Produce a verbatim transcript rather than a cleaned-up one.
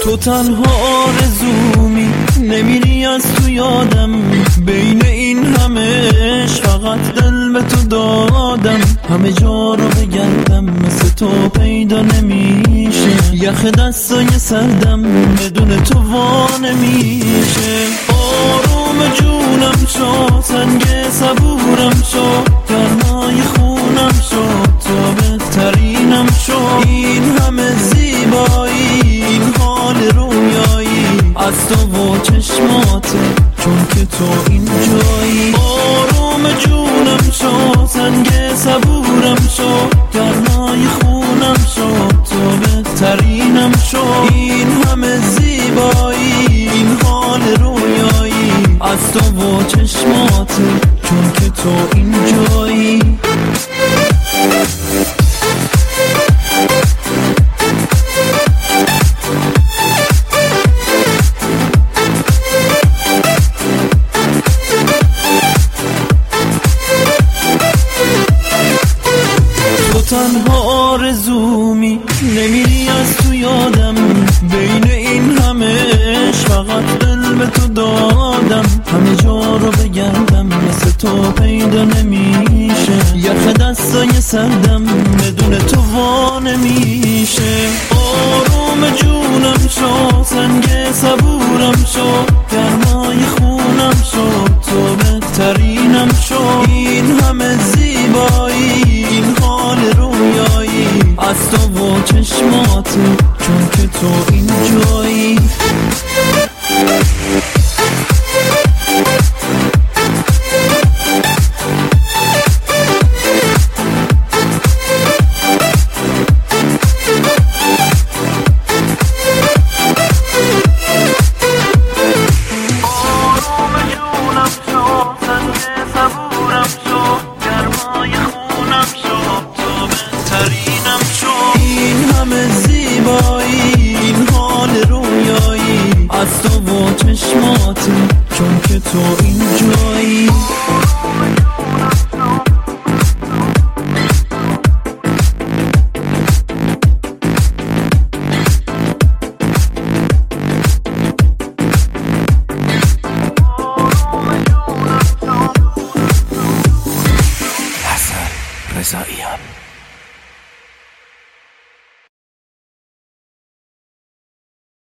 تو تنها آرزومی، نمیری از تو یادم. بین این همه عشق فقط دل به تو دادم. همه جا رو بگردم مثل تو پیدا نمیشه. یخ دستای سردم بدون تو وا نمیشه. آروم جونم شو، سنگ صبورم شو، گرمای خونم شو، تو بهترینم شو. این همه زیبایی، این حال رویایی از تو و چشماته، چون که تو اینجایی. آروم جونم شو، سنگ صبورم شو، گرمای خونم شو، تو بهترینم شو. این همه زیبایی، این حال رویایی از تو و چشماته، چون که تو اینجایی. تنها آرزومی، نمیری از تو یادم. بین این همه عشق فقط دل به تو دادم. همه جا رو بگردم مثل تو پیدا نمیشه. یخ دستای سردم بدون تو وا نمیشه. آروم جونم شو، سنگ صبورم شو، گرمای خونم شو، تو بهترینم شو. این همه زیبایی، این حال رویایی از تو و چشماته، چون که تو اینجایی. این همه زیبایی، این حال رویایی از تو و چشماته، چون که تو اینجایی.